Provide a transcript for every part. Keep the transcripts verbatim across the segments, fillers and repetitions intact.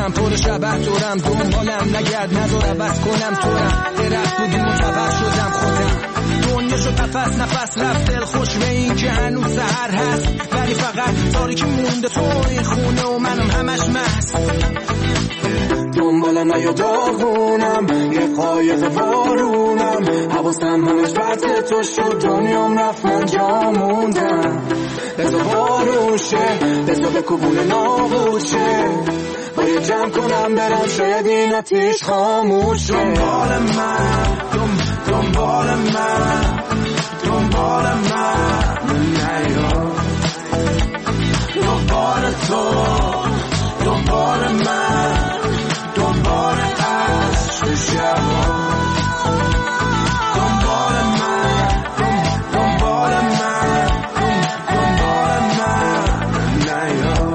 دورم پر شبه دورم دنبالم نگرد نداره بس کنم تورم درخت بودی منتبر شدم خودم دنیا شد نفس نفس رفت دل خوش به این که هنوز سحر هست ولی فقط تاریکی مونده تو این خونه و منم همش مست دنبالم نیا داغونم یه قایق بارونم حواسم همش بطه تو شد دنیام رفت من جا موندم بزا بارون شه بزا به کبون نابود شه باید جمع کنم برم شاید این آتیش خاموش شه دنبال من دنبال من دنبال من نیا دنبال تو دنبال من دنبال عشق شبا دنبال من دنبال من دنبال من نیا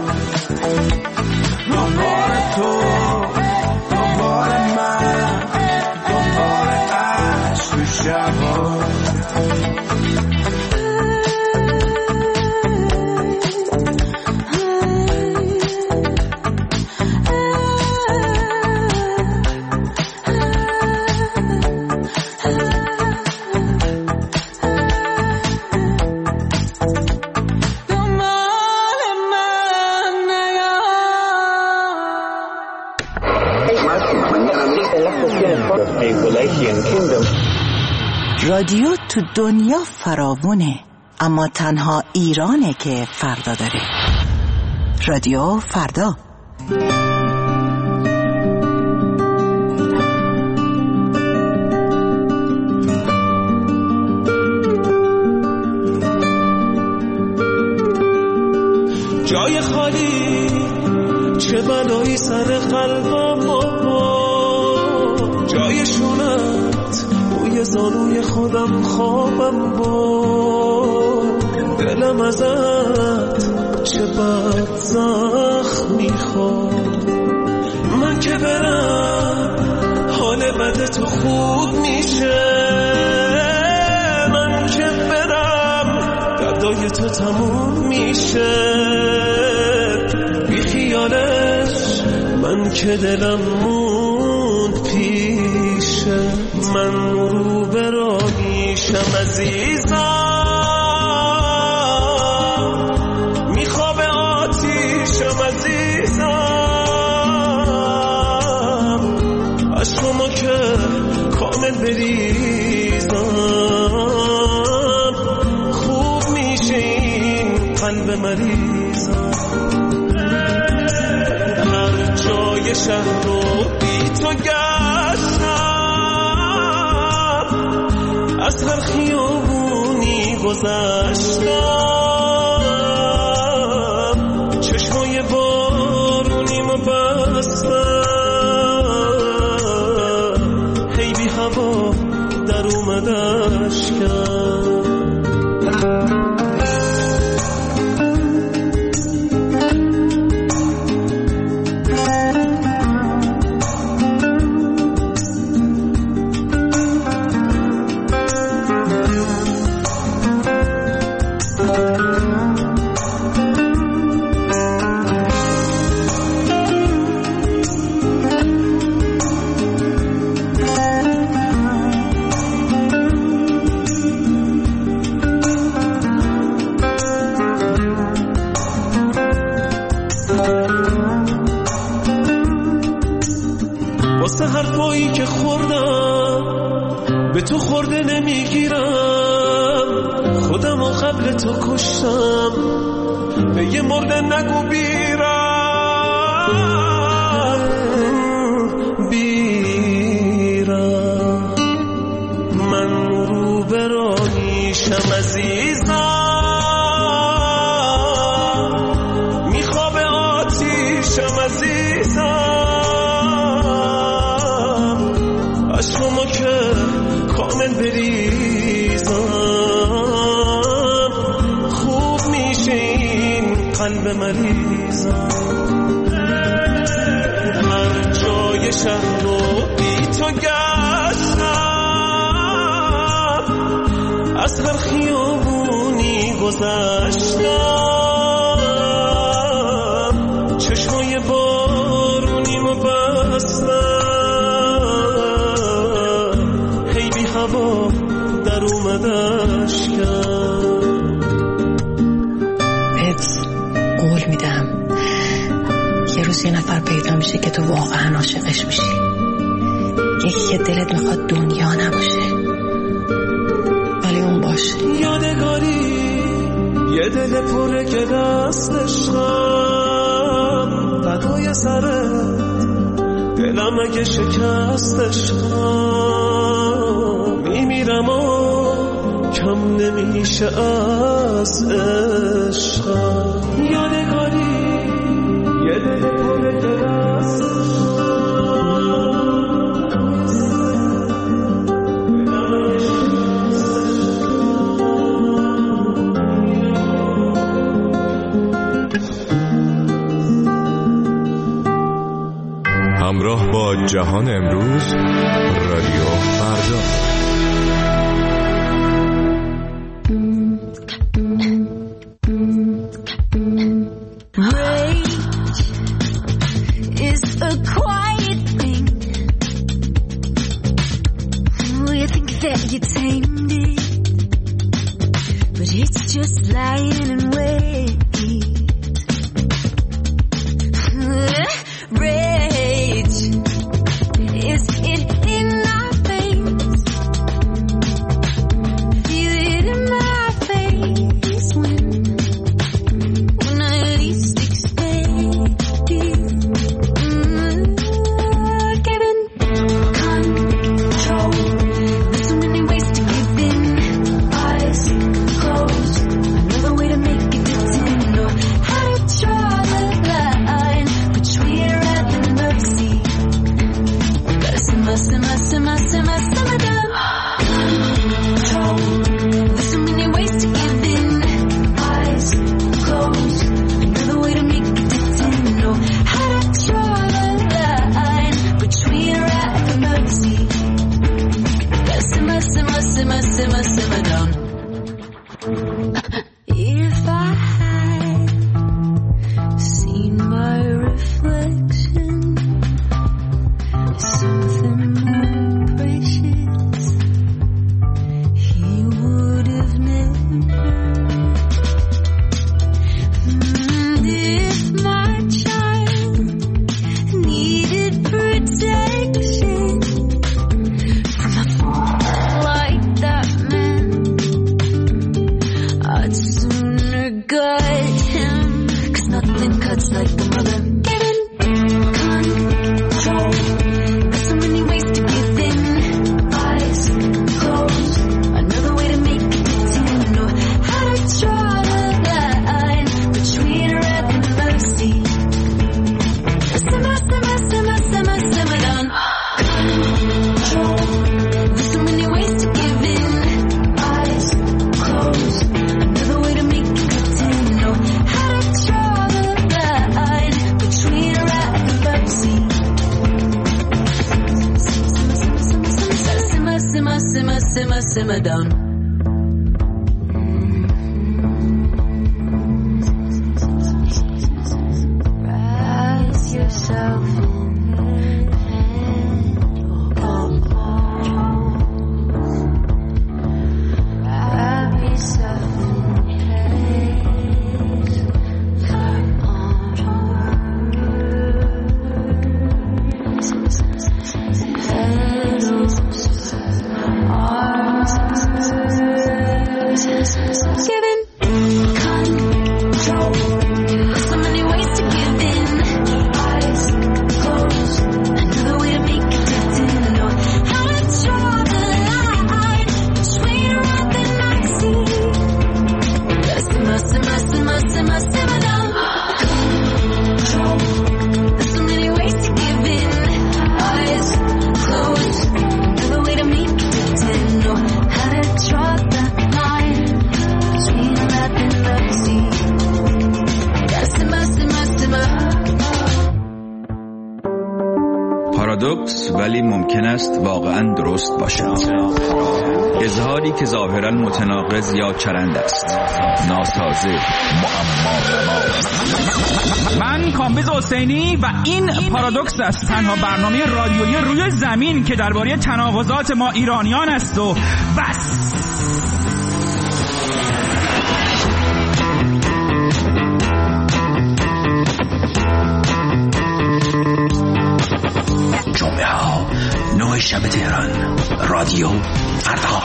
دنبال تو دنبال من دنبال عشق شبا رادیو تو دنیا فراوونه اما تنها ایرانه که فردا داره. رادیو فردا. جای خالی چه بلایی سر قلبم بابا جای شونت روی زانوی خودم خوابم با دلم ازت چه بد زخم میخواد من که برم حال بد تو خوب میشه من که برم دردای تو تموم میشه بی خیالش من که دلم موند پیشه من رو براگیشم عزیزم میخواب آتیشم عزیزم از شما که کامل بریزم خوب میشه این قلب مریضم هر جای شهر رو بی تو گشتم از هر خیابونی گذشتم چشمای بارونیمو بستم هی بی هوا در اومدش کرد واسه حرفایی که خوردم به تو خورده نمیگیرم خودم و قبل تو کشتم به یه مرده نگو بیرم بیرم من رو برانیشم عزیزم میخواب آتیشم عزیزم از شما که کامل بریزم خوب میشه این قلب مریضم هر جای شهر رو بی تو گشتم از هر خیابونی گذشتم چشمای بارونیم آمدش کرد. بهت قول میدم یه روز یه نفر پیدا میشه که تو واقعا عاشقش میشی، یکی که دلت میخواد دنیا نباشه ولی اون باشه. یادگاری یه دل پره که دستش خم فدای سرت دلم اگه شکستش خم میمیرم و کم نمیشه از عشقم. یادگاری یه دل پره که دستش همراه با جهان امروز رادیو فردا. پارادوکس ولی ممکن است واقعا درست باشد. اظهاری که ظاهرا متناقض یا چرند است، ناسازه، معما. من کامبیز حسینی و این پارادوکس است، تنها برنامه رادیویی روی زمین که درباره تناقضات ما ایرانیان است و بس. جمعه ها نه شب تهران، رادیو فردا.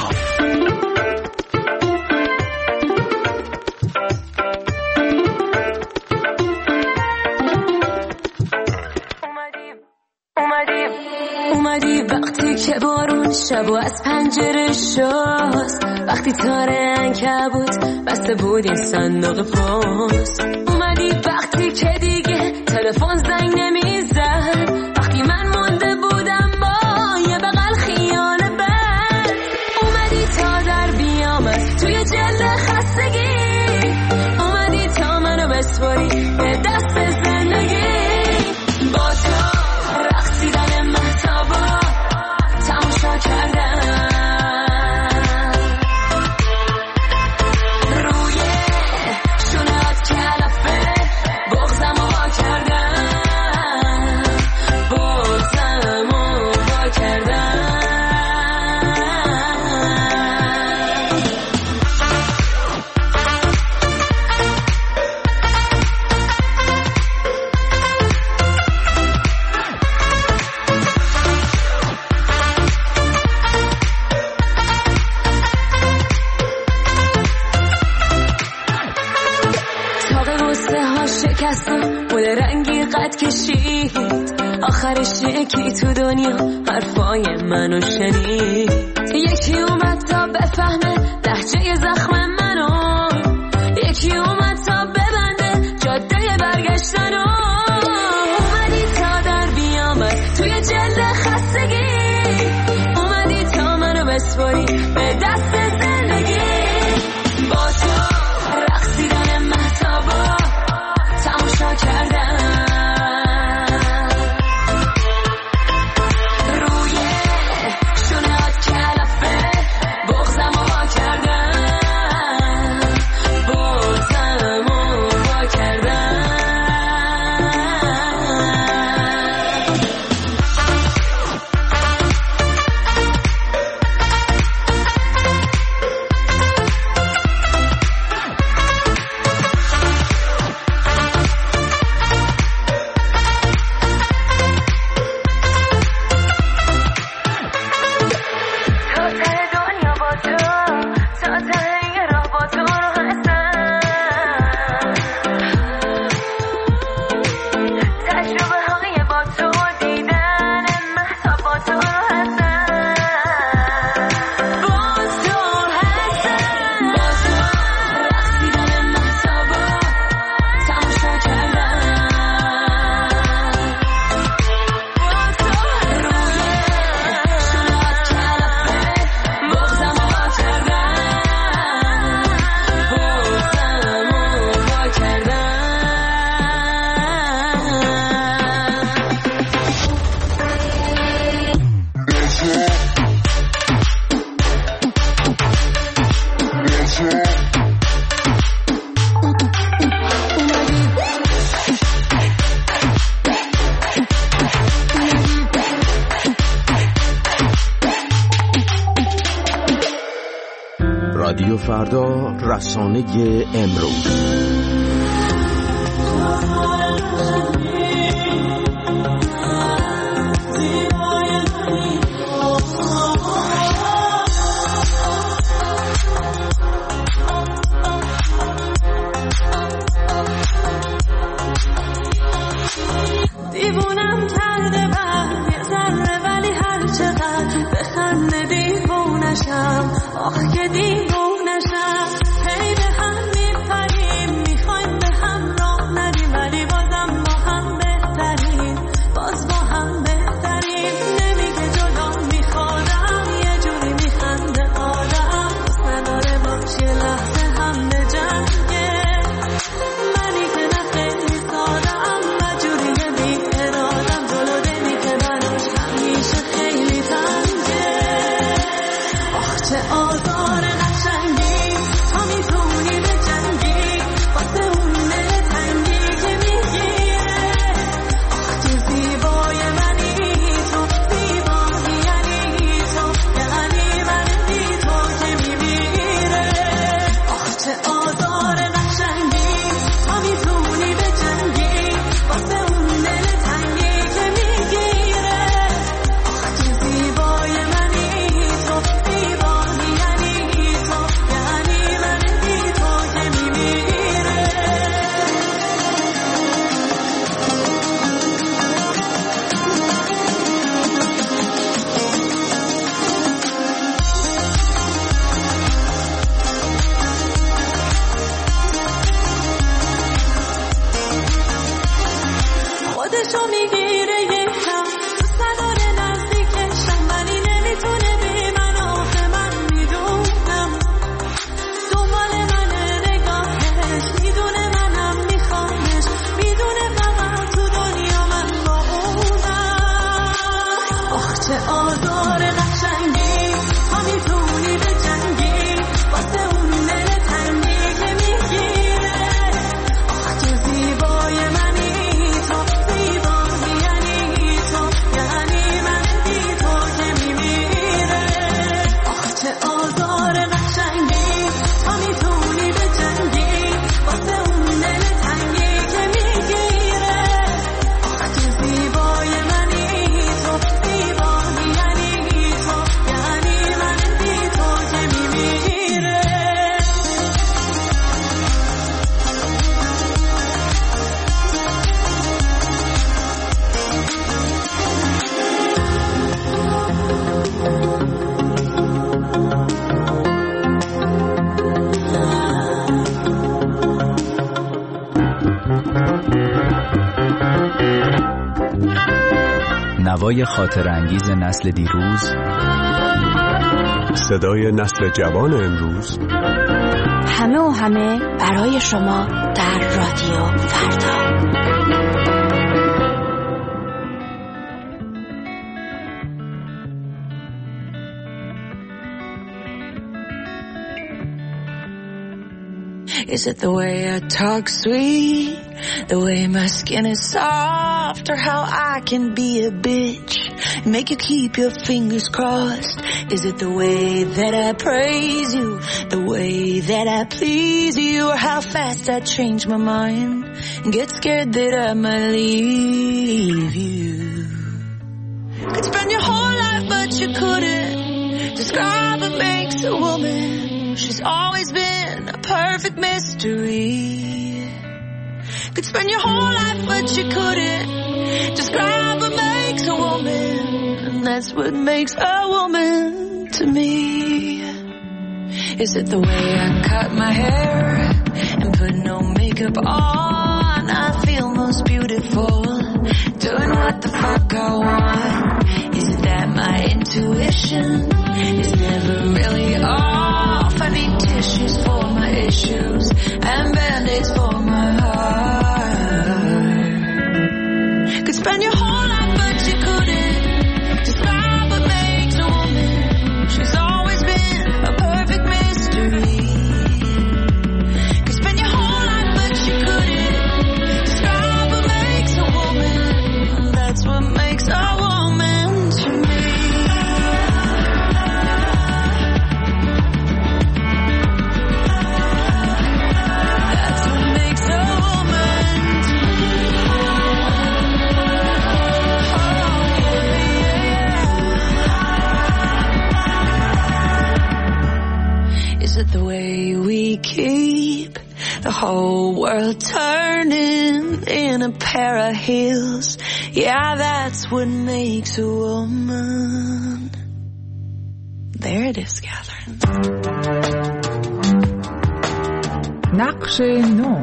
اومدی وقتی که بارون شب و از پنجره شست، وقتی تاره عنکبوت بسته بود این صندوق پست. اومدی وقتی که دیگه تلفن زنگ نمیزد، وقتی من مونده بودم با یه بغل خیال بد. اومدی تا در بیام از توی جلد خستگی، اومدی تا منو بسپاری به دست زندگی. با تو رقصیدن مهتابا تماشا کردم، روی شونهات کلفه بغزم و وا کردم، بغزم و وا کردم. مول رنگی قد کشید، آخرش یکی تو دنیا حرفای منو شنید. یکی اومد تا بفهمه لهجه زخم منو، یکی اومد تا ببنده جاده برگشتنو. اومدی تا در بیامد توی جلد خستگی، اومدی تا منو بسپاری به دست زندگی. با تو رقصیدن مهتابا تماشا کردم، روی شونهات کلفه بغزم و وا کردم، بغزم و وا کردم. رادیو فردا، رسانه امروز. دیوونم کرده بعد یه ذره، ولی هر چقدر بخنده دیوونشم، آخ که دیوونشم. هی به هم میپریم، میخوایم به هم راه ندیم، ولی بازم با هم بهتریم، باز با هم بهتریم. نمیگه جدا میخوادم، یه جوری میخنده آدم، بس نداره باش یه لحظه هم به جنگه. منی که نه خیلی سادم، و جوری بی ارادم، جلو دلی که منو هوای خاطر انگیز نسل دیروز، صدای نسل جوان امروز، همه و همه برای شما در رادیو فردا. Is it the way I talk sweet, the way my skin is soft, or how I can be a bitch and make you keep your fingers crossed? Is it the way that I praise you, the way that I please you, or how fast I change my mind and get scared that I might leave you? Could spend your whole life but you couldn't describe what makes a woman. She's always been a perfect mystery. Could spend your whole life but you couldn't describe what makes a woman. And that's what makes a woman to me. Is it the way I cut my hair and put no makeup on? I feel most beautiful doing what the fuck I want. Is it that my intuition is never really off? I need tissues for my issues and band-aids for my heart. Could spend your whole life but you couldn't describe what makes a woman. She's always been a perfect mystery. Could spend your whole life but you couldn't describe what makes a woman. That's what makes a woman to me. Is it the way we keep the whole world turning in a pair of heels? Yeah, that's what makes a woman. There it is, Catherine. نقش نو.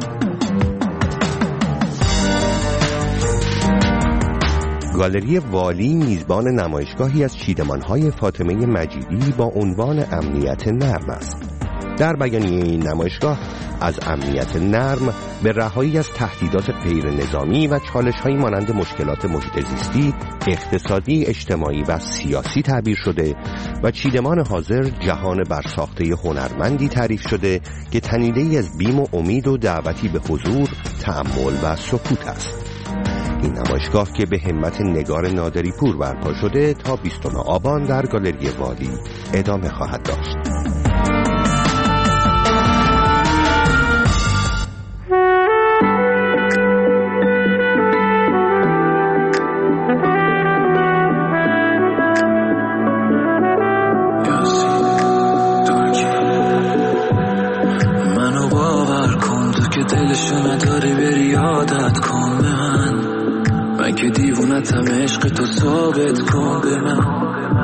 گالری والی میزبان نمایشگاهی از چیدمان‌های فاطمه مجیدی با عنوان امنیت نرم است. در بیانیه این نمایشگاه از امنیت نرم به رهایی از تهدیدات غیر نظامی و چالش‌هایی مانند مشکلات محیط زیستی، اقتصادی، اجتماعی و سیاسی تعبیر شده و چیدمان حاضر جهان برساخته هنرمندی تعریف شده که تنیده‌ای از بیم و امید و دعوتی به حضور، تأمل و سکوت است. این نمایشگاه که به همت نگار نادری پور برپا شده تا بیستم آبان در گالری والی ادامه خواهد داشت. منو باور کن تو که دلشو نداری بری عادت کن به من. من که دیوونتم عشق تو ثابت کن به من.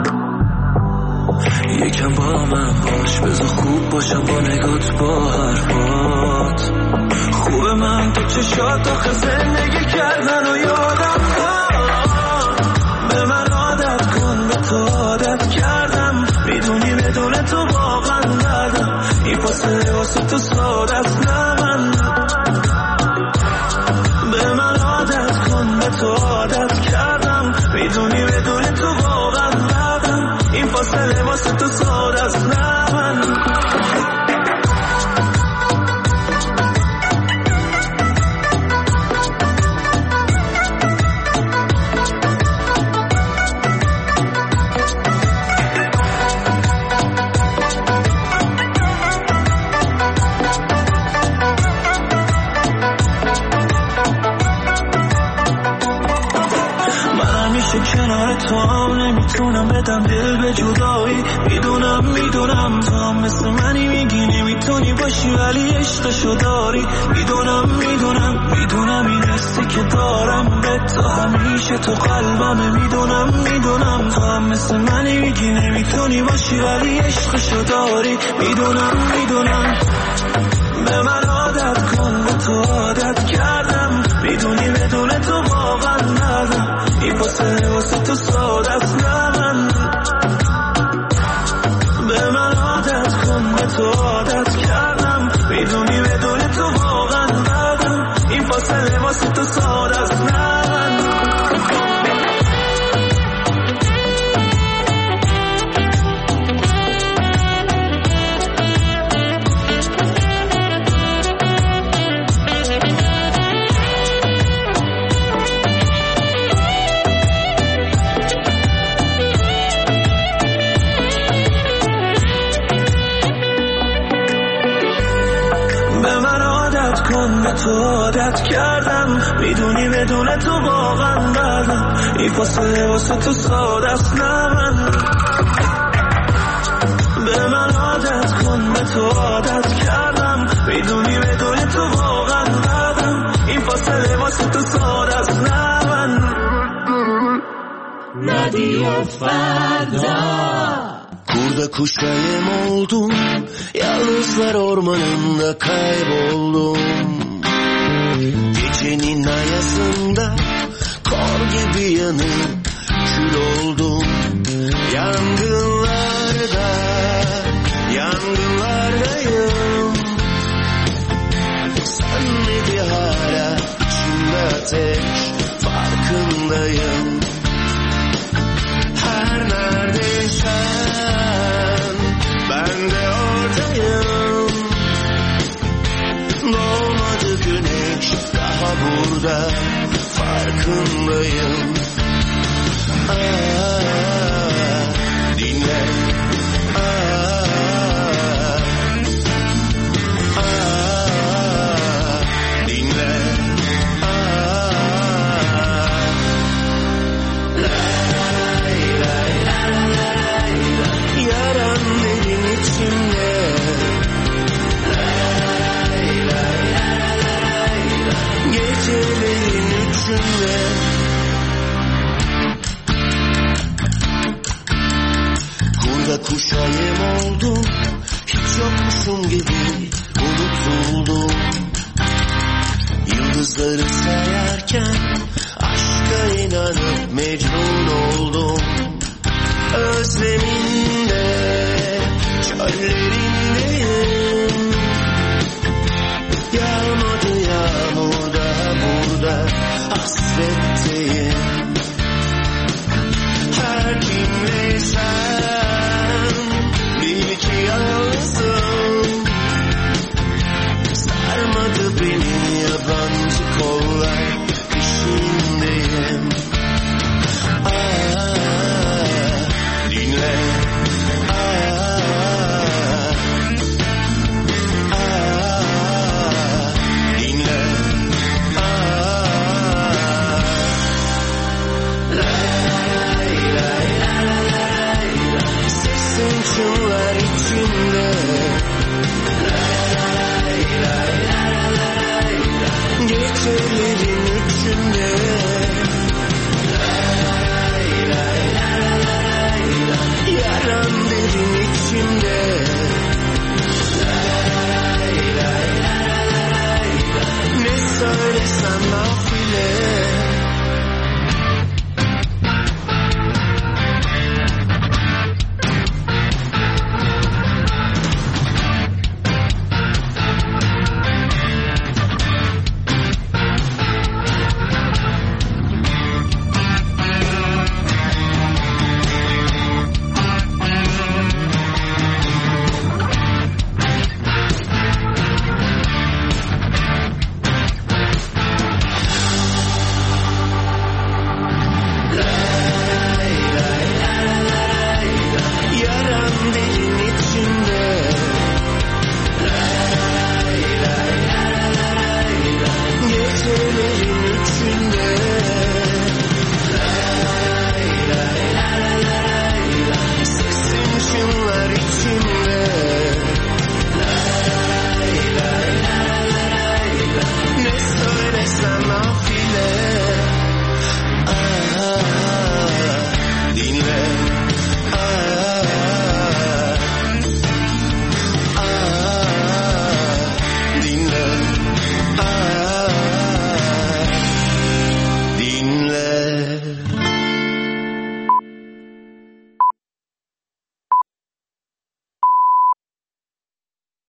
یکم با من باش بذار خوب باشم با نگات با حرفات. خوبه من تو چشات آخه زندگی کردن و یادم کن. به من عادت کن به تو عادت کردم. میدونی بدون تو واقعا دردم. این فاصله واسه تو ساده است نه من. به من عادت کن به تو عادت کردم. میدونی بدون تو واقعا دردم. این فاصله واسه تو ساده است نه من. نمیتونم بدم دل به جدایی. میدونم میدونم تو هم مثل منی میگی نمیتونی باشی ولی عشقشو داری. میدونم میدونم میدونم این حسی که دارم به تو همیشه تو قلبمه. میدونم میدونم تو هم مثل منی میگی نمیتونی باشی ولی عشقشو داری. میدونم میدونم به من عادت کن به تو عادت کردم. میدونی بدون تو واقعا ندارم. این فاصله واسه تو ساده است نه من به من عادت کن به تو عادت کردم میدونی بدون تو واقعا بردم این فاصله واسه تو ساده است نه من تو عادت کردم میدونی بدون تو واقعا بردم این فاصله واسه تو ساده است نه من به من عادت کن به تو عادت کردم میدونی بدون تو واقعا بردم این فاصله واسه تو ساده است نه من رادیو فردا Burada kuşayım oldum, yalnızlar ormanında kayboldum. Gecenin ayazında kor gibi yanıp kül oldum. Yangınlarda, yangınlardayım. Sönmedi hala içimde ateş, farkındayım. Her neredeysen ben de oradayım. Doğmadı güneş daha burada, farkındayım. Aa, dinle. Aa, aa, dinle. Aa, la. Yaran derin içimde gecelerin üçünde Kurda kuşa yem oldum hiç yokmuşum gibi unutuldum Yıldızları sayarken aşka inanıp mecnun oldum Özleminde, çöllerindeyim Yağmadı yağmur da burada hasretteyim Her kimleysen bil ki yalnızım